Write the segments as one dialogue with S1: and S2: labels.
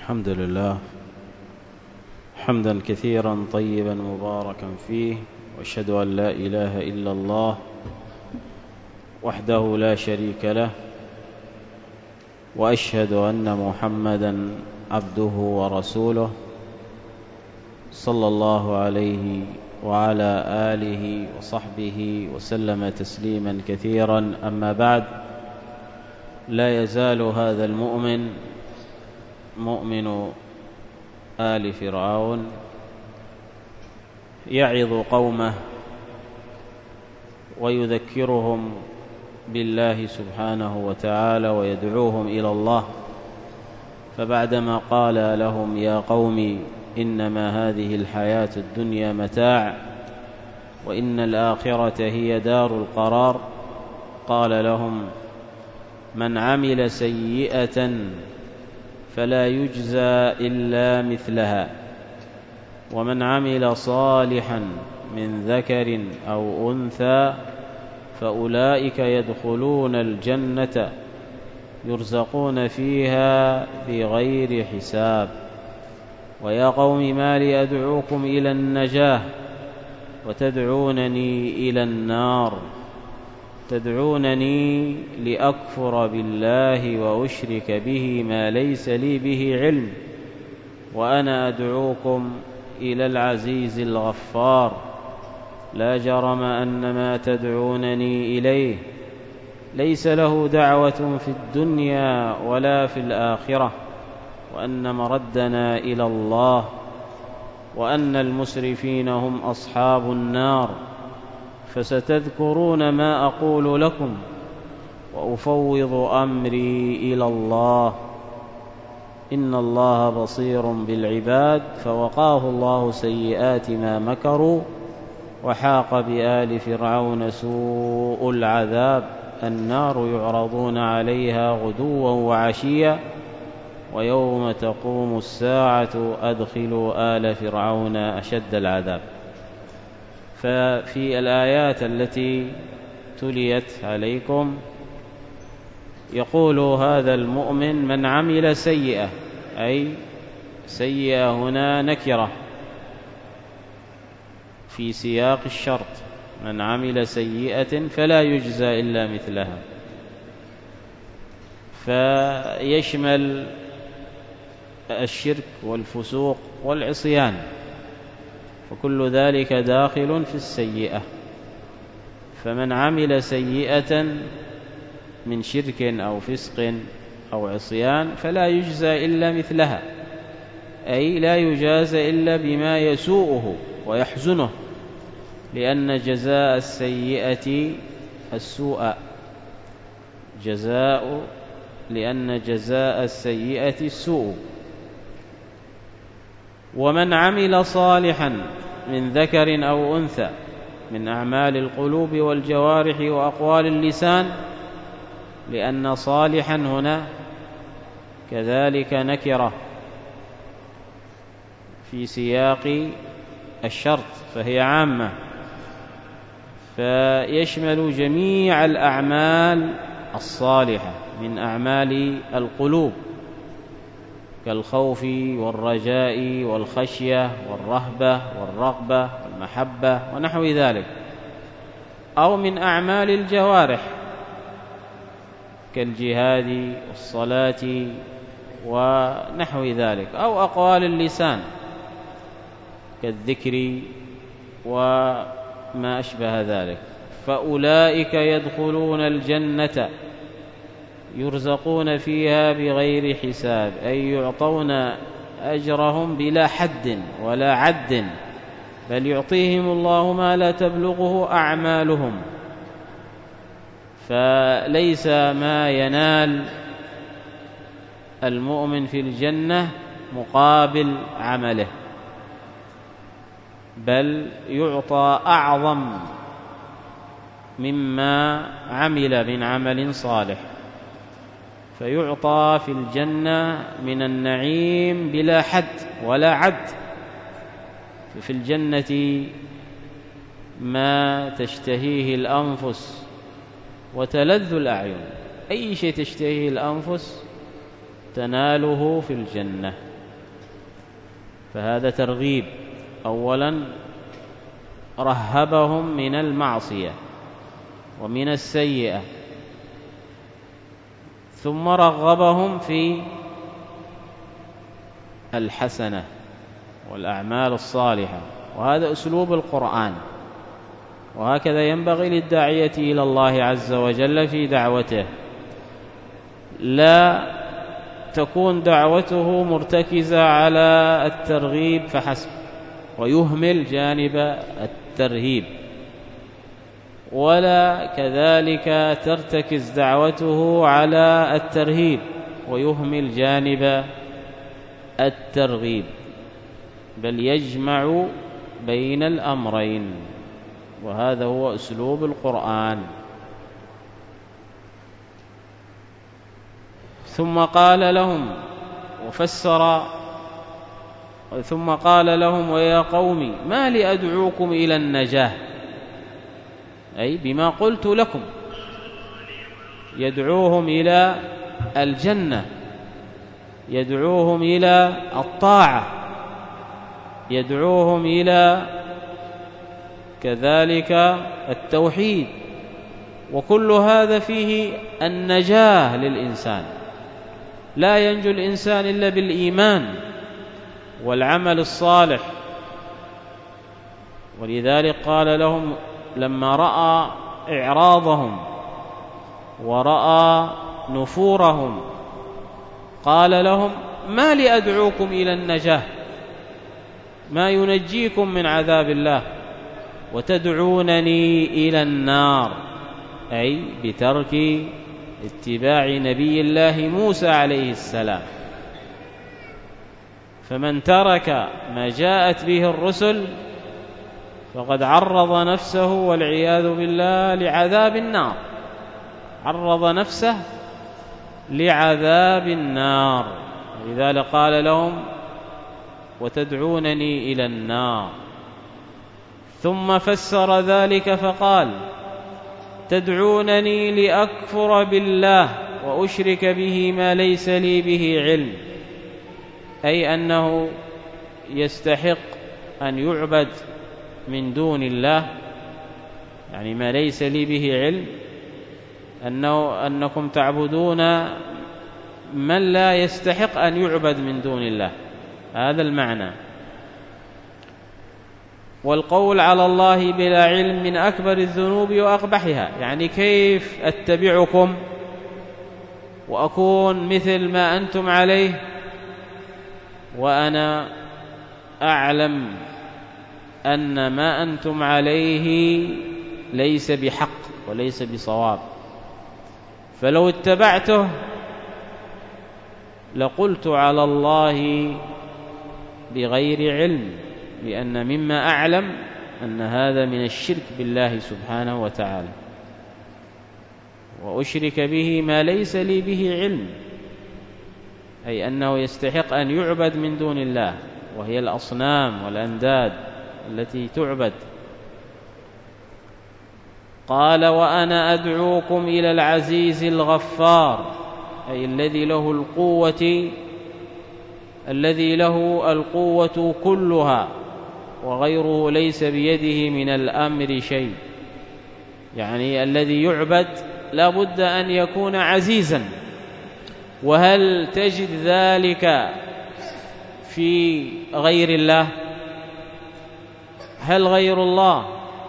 S1: الحمد لله حمدا كثيرا طيبا مباركا فيه، وأشهد أن لا إله إلا الله وحده لا شريك له، وأشهد أن محمدا عبده ورسوله صلى الله عليه وعلى آله وصحبه وسلم تسليما كثيرا. أما بعد، لا يزال هذا المؤمن مؤمن آل فرعون يعظ قومه ويذكرهم بالله سبحانه وتعالى ويدعوهم إلى الله. فبعدما قال لهم: يا قوم إنما هذه الحياة الدنيا متاع وإن الآخرة هي دار القرار، قال لهم: من عمل سيئة فلا يجزى إلا مثلها، ومن عمل صالحا من ذكر أو أنثى فأولئك يدخلون الجنة يرزقون فيها بغير حساب. ويا قوم ما لي أدعوكم إلى النجاة وتدعونني إلى النار، تدعونني لأكفر بالله وأشرك به ما ليس لي به علم، وأنا أدعوكم إلى العزيز الغفار. لا جرم أن ما تدعونني إليه ليس له دعوة في الدنيا ولا في الآخرة، وأن مردنا إلى الله، وأن المسرفين هم أصحاب النار. فستذكرون ما أقول لكم وأفوض أمري إلى الله، إن الله بصير بالعباد. فوقاه الله سيئات ما مكروا، وحاق بآل فرعون سوء العذاب. النار يعرضون عليها غدوا وعشيا، ويوم تقوم الساعة أدخلوا آل فرعون أشد العذاب. ففي الآيات التي تليت عليكم يقول هذا المؤمن: من عمل سيئة، أي سيئة هنا نكرة في سياق الشرط، من عمل سيئة فلا يجزى إلا مثلها، فيشمل الشرك والفسوق والعصيان، فكل ذلك داخل في السيئة. فمن عمل سيئة من شرك أو فسق أو عصيان فلا يجزى إلا مثلها، أي لا يجازى إلا بما يسوءه ويحزنه، لأن جزاء السيئة السوء، لأن جزاء السيئة السوء. ومن عمل صالحا من ذكر أو أنثى من أعمال القلوب والجوارح وأقوال اللسان، لأن صالحا هنا كذلك نكرة في سياق الشرط، فهي عامة، فيشمل جميع الأعمال الصالحة من أعمال القلوب، كالخوف والرجاء والخشية والرهبة والرغبة والمحبة ونحو ذلك، أو من أعمال الجوارح كالجهاد والصلاة ونحو ذلك، أو أقوال اللسان كالذكر وما أشبه ذلك. فأولئك يدخلون الجنة يرزقون فيها بغير حساب، أي يعطون أجرهم بلا حد ولا عد، بل يعطيهم الله ما لا تبلغه أعمالهم. فليس ما ينال المؤمن في الجنة مقابل عمله، بل يعطى أعظم مما عمل من عمل صالح، فيعطى في الجنة من النعيم بلا حد ولا عد. في الجنة ما تشتهيه الأنفس وتلذ الأعين، أي شيء تشتهيه الأنفس تناله في الجنة، فهذا ترغيب. أولا رهبهم من المعصية ومن السيئة، ثم رغبهم في الحسنة والأعمال الصالحة، وهذا أسلوب القرآن، وهكذا ينبغي للداعية إلى الله عز وجل في دعوته. لا تكون دعوته مرتكزة على الترغيب فحسب ويهمل جانب الترهيب، ولا كذلك ترتكز دعوته على الترهيب ويهمل جانب الترغيب، بل يجمع بين الأمرين، وهذا هو أسلوب القرآن. ثم قال لهم ويا قوم ما لي أدعوكم إلى النجاة، أي بما قلت لكم، يدعوهم إلى الجنة، يدعوهم إلى الطاعة، يدعوهم إلى كذلك التوحيد، وكل هذا فيه النجاة للإنسان. لا ينجو الإنسان إلا بالإيمان والعمل الصالح. ولذلك قال لهم لما رأى إعراضهم ورأى نفورهم قال لهم ما لي أدعوكم إلى النجاة، ما ينجيكم من عذاب الله وتدعونني إلى النار، أي بترك اتباع نبي الله موسى عليه السلام. فمن ترك ما جاءت به الرسل فقد عرض نفسه والعياذ بالله لعذاب النار، عرض نفسه لعذاب النار. لذلك قال لهم وتدعونني إلى النار. ثم فسر ذلك فقال تدعونني لأكفر بالله وأشرك به ما ليس لي به علم، أي أنه يستحق أن يعبد من دون الله، يعني ما ليس لي به علم، أنكم تعبدون من لا يستحق أن يعبد من دون الله، هذا المعنى. والقول على الله بلا علم من أكبر الذنوب وأقبحها، يعني كيف أتبعكم وأكون مثل ما أنتم عليه وأنا أعلم أن ما أنتم عليه ليس بحق وليس بصواب، فلو اتبعته لقلت على الله بغير علم، لأن مما أعلم أن هذا من الشرك بالله سبحانه وتعالى، وأشرك به ما ليس لي به علم، أي أنه يستحق أن يعبد من دون الله، وهي الأصنام والأنداد التي تعبد. قال وأنا أدعوكم إلى العزيز الغفار، أي الذي له القوة كلها وغيره ليس بيده من الأمر شيء، يعني الذي يعبد لا بد أن يكون عزيزا. وهل تجد ذلك في غير الله؟ هل غير الله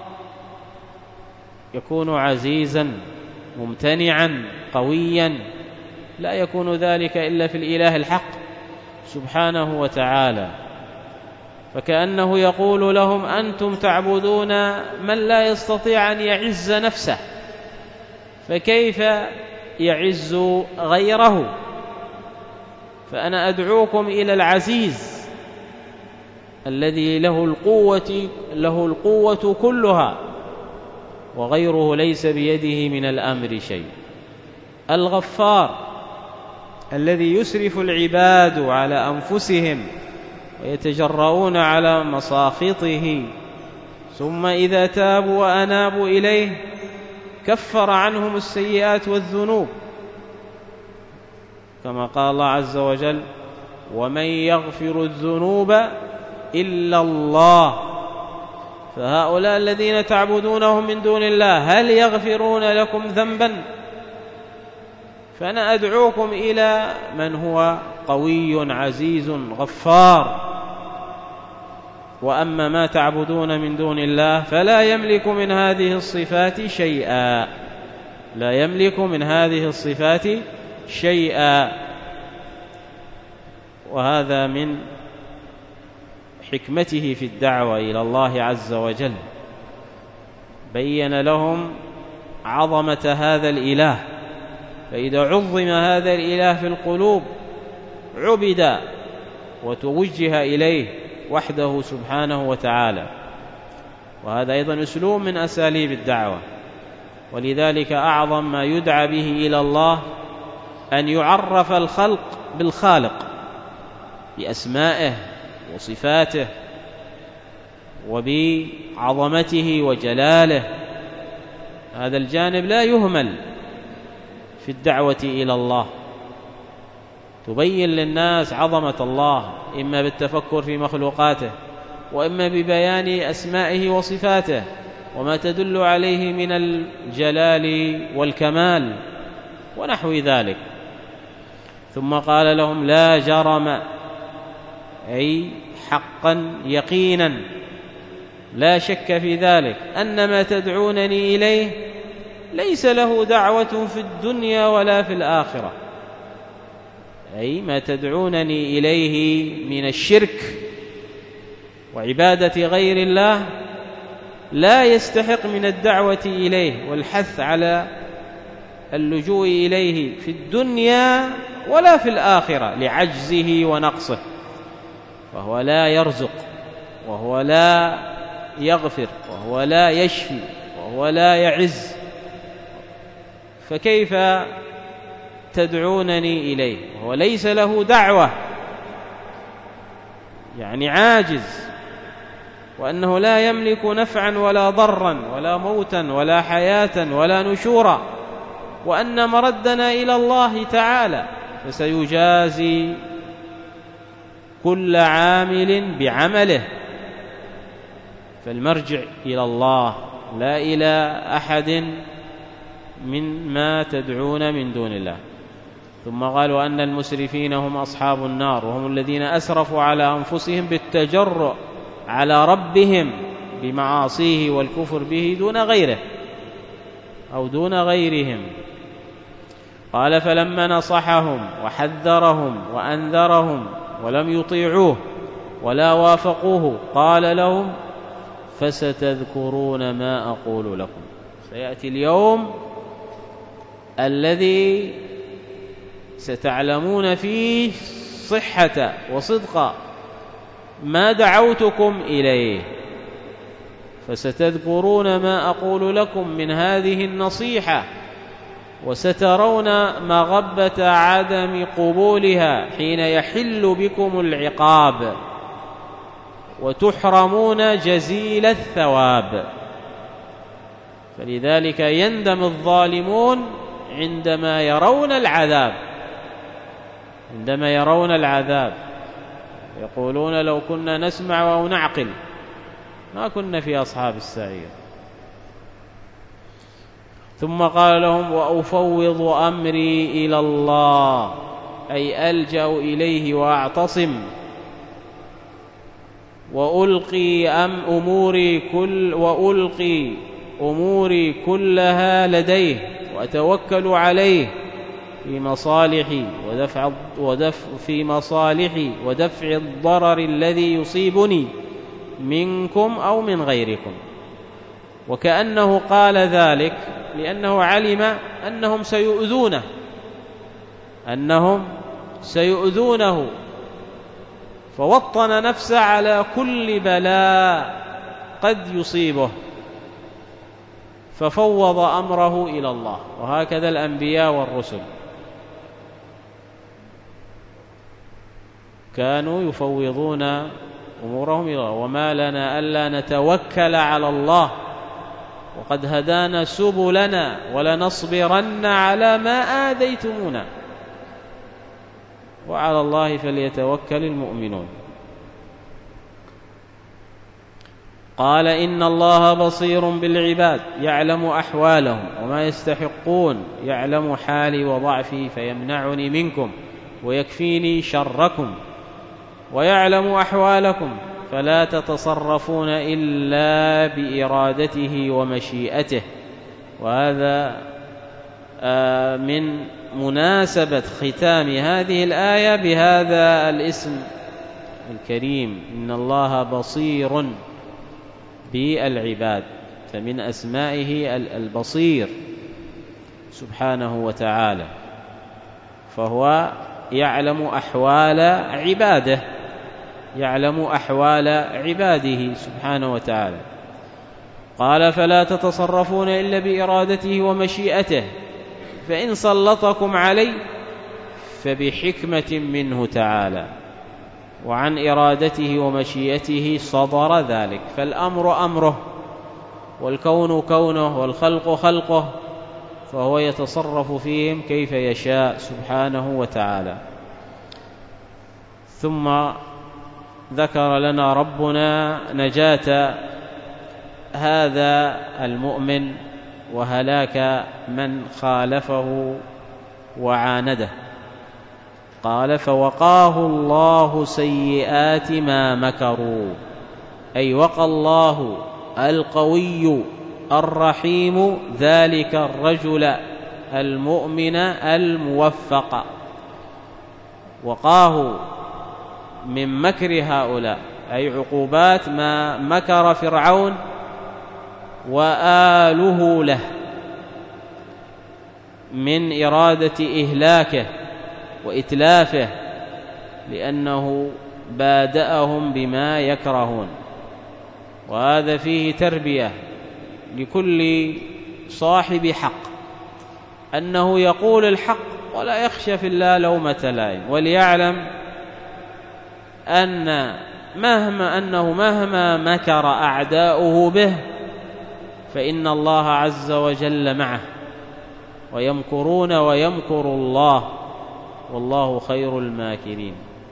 S1: يكون عزيزا ممتنعا قويا؟ لا يكون ذلك إلا في الإله الحق سبحانه وتعالى. فكأنه يقول لهم أنتم تعبدون من لا يستطيع أن يعز نفسه، فكيف يعز غيره؟ فأنا أدعوكم إلى العزيز الذي له القوة كلها وغيره ليس بيده من الأمر شيء. الغفار الذي يسرف العباد على أنفسهم ويتجرؤون على مساخطه، ثم إذا تابوا وأنابوا إليه كفر عنهم السيئات والذنوب، كما قال الله عز وجل ومن يغفر الذنوب إلا الله. فهؤلاء الذين تعبدونهم من دون الله هل يغفرون لكم ذنبا؟ فأنا أدعوكم إلى من هو قوي عزيز غفار. وأما ما تعبدون من دون الله فلا يملك من هذه الصفات شيئا، لا يملك من هذه الصفات شيئا. وهذا من حكمته في الدعوة إلى الله عز وجل، بين لهم عظمة هذا الإله، فإذا عظم هذا الإله في القلوب عبد وتوجه إليه وحده سبحانه وتعالى. وهذا أيضا أسلوب من أساليب الدعوة. ولذلك أعظم ما يدعى به إلى الله أن يعرف الخلق بالخالق بأسمائه وصفاته وبعظمته وجلاله. هذا الجانب لا يهمل في الدعوة إلى الله، تبين للناس عظمة الله إما بالتفكر في مخلوقاته وإما ببيان أسمائه وصفاته وما تدل عليه من الجلال والكمال ونحو ذلك. ثم قال لهم لا جرم، أي حقا يقينا لا شك في ذلك، أن ما تدعونني إليه ليس له دعوة في الدنيا ولا في الآخرة. أي ما تدعونني إليه من الشرك وعبادة غير الله لا يستحق من الدعوة إليه والحث على اللجوء إليه في الدنيا ولا في الآخرة لعجزه ونقصه. وهو لا يرزق، وهو لا يغفر، وهو لا يشفي، وهو لا يعز، فكيف تدعونني إليه وهو ليس له دعوة؟ يعني عاجز، وأنه لا يملك نفعا ولا ضرا ولا موتا ولا حياة ولا نشورا، وأن مردنا إلى الله تعالى، فسيجازي كل عامل بعمله. فالمرجع إلى الله لا إلى أحد من ما تدعون من دون الله. ثم قالوا أن المسرفين هم أصحاب النار، وهم الذين أسرفوا على أنفسهم بالتجرؤ على ربهم بمعاصيه والكفر به دون غيره أو دون غيرهم. قال فلما نصحهم وحذرهم وأنذرهم ولم يطيعوه ولا وافقوه قال لهم فستذكرون ما أقول لكم. سيأتي اليوم الذي ستعلمون فيه صحة وصدق ما دعوتكم إليه، فستذكرون ما أقول لكم من هذه النصيحة، وسترون مغبة عدم قبولها حين يحل بكم العقاب وتحرمون جزيل الثواب. فلذلك يندم الظالمون عندما يرون العذاب، يقولون لو كنا نسمع أو نعقل ما كنا في أصحاب السعير. ثم قال لهم وأفوض أمري إلى الله، أي ألجأ إليه وأعتصم، وألقي أموري كلها لديه، وأتوكل عليه في مصالحي ودفع الضرر الذي يصيبني منكم أو من غيركم. وكأنه قال ذلك لأنه علم أنهم سيؤذونه، فوطن نفسه على كل بلاء قد يصيبه، ففوض أمره إلى الله. وهكذا الأنبياء والرسل كانوا يفوضون أمورهم إلى الله. وما لنا ألا نتوكل على الله وقد هدانا سبلنا ولنصبرن على ما آذيتمونا وعلى الله فليتوكل المؤمنون. قال إن الله بصير بالعباد يعلم أحوالهم وما يستحقون، يعلم حالي وضعفي فيمنعني منكم ويكفيني شركم، ويعلم أحوالكم فلا تتصرفون إلا بإرادته ومشيئته. وهذا من مناسبة ختام هذه الآية بهذا الاسم الكريم، إن الله بصير بالعباد، فمن أسمائه البصير سبحانه وتعالى، فهو يعلم أحوال عباده، يعلم أحوال عباده سبحانه وتعالى. قال فلا تتصرفون إلا بإرادته ومشيئته، فإن سلطكم عليه فبحكمة منه تعالى، وعن إرادته ومشيئته صدر ذلك، فالأمر أمره والكون كونه والخلق خلقه، فهو يتصرف فيهم كيف يشاء سبحانه وتعالى. ثم ذكر لنا ربنا نجاة هذا المؤمن وهلاك من خالفه وعانده. قال فوقاه الله سيئات ما مكروا، أي وقى الله القوي الرحيم ذلك الرجل المؤمن الموفق، وقاه من مكر هؤلاء، أي عقوبات ما مكر فرعون وآله له من إرادة إهلاكه وإتلافه، لأنه بادأهم بما يكرهون. وهذا فيه تربية لكل صاحب حق، أنه يقول الحق ولا يخشى في الله لومة لائم، وليعلم أنه مهما مكر أعداؤه به فإن الله عز وجل معه، ويمكرون ويمكر الله والله خير الماكرين.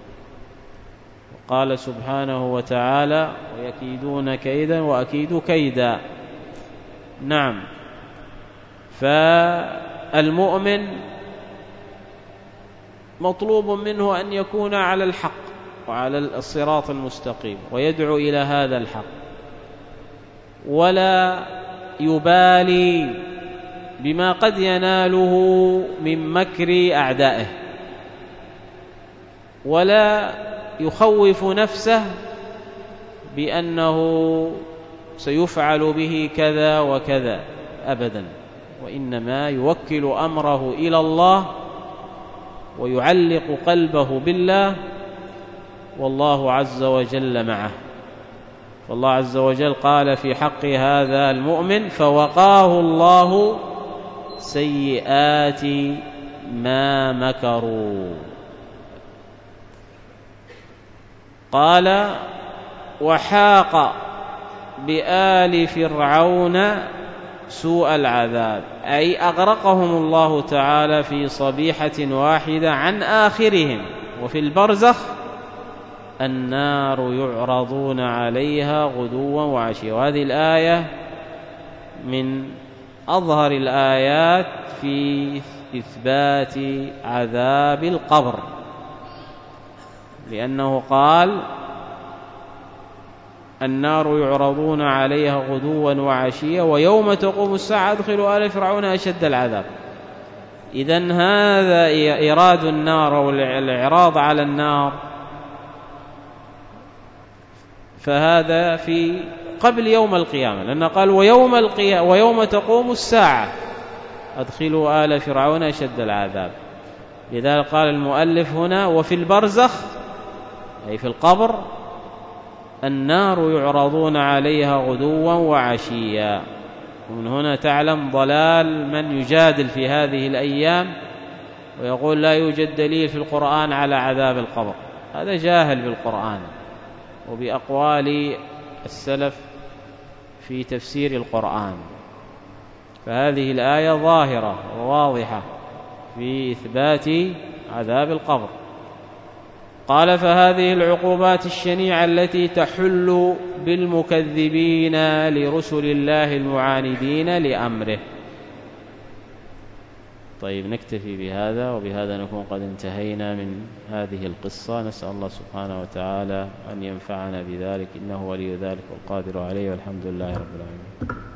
S1: وقال سبحانه وتعالى ويكيدون كيدا وأكيد كيدا. نعم، فالمؤمن مطلوب منه أن يكون على الحق وعلى الصراط المستقيم، ويدعو إلى هذا الحق، ولا يبالي بما قد يناله من مكر أعدائه، ولا يخوف نفسه بأنه سيفعل به كذا وكذا أبدا، وإنما يوكل أمره إلى الله ويعلق قلبه بالله، والله عز وجل معه. فالله عز وجل قال في حق هذا المؤمن فوقاه الله سيئات ما مكروا. قال وحاق بآل فرعون سوء العذاب، أي أغرقهم الله تعالى في صبيحة واحدة عن آخرهم. وفي البرزخ النار يعرضون عليها غدوا وعشيا. وهذه الآية من أظهر الآيات في إثبات عذاب القبر، لأنه قال النار يعرضون عليها غدوا وعشيا ويوم تقوم الساعة أدخلوا آل فرعون أشد العذاب. إذن هذا إيراد النار والإعراض على النار، فهذا في قبل يوم القيامة، لأنه قال ويوم تقوم الساعة أدخلوا آل فرعون أشد العذاب. لذلك قال المؤلف هنا وفي البرزخ أي في القبر النار يعرضون عليها غدوا وعشيا. ومن هنا تعلم ضلال من يجادل في هذه الأيام ويقول لا يوجد دليل في القرآن على عذاب القبر، هذا جاهل بالقرآن وبأقوال السلف في تفسير القرآن. فهذه الآية ظاهرة وواضحة في إثبات عذاب القبر. قال: فهذه العقوبات الشنيعة التي تحل بالمكذبين لرسل الله المعاندين لأمره. طيب، نكتفي بهذا، وبهذا نكون قد انتهينا من هذه القصة. نسأل الله سبحانه وتعالى أن ينفعنا بذلك، إنه ولي ذلك والقادر عليه، والحمد لله رب العالمين.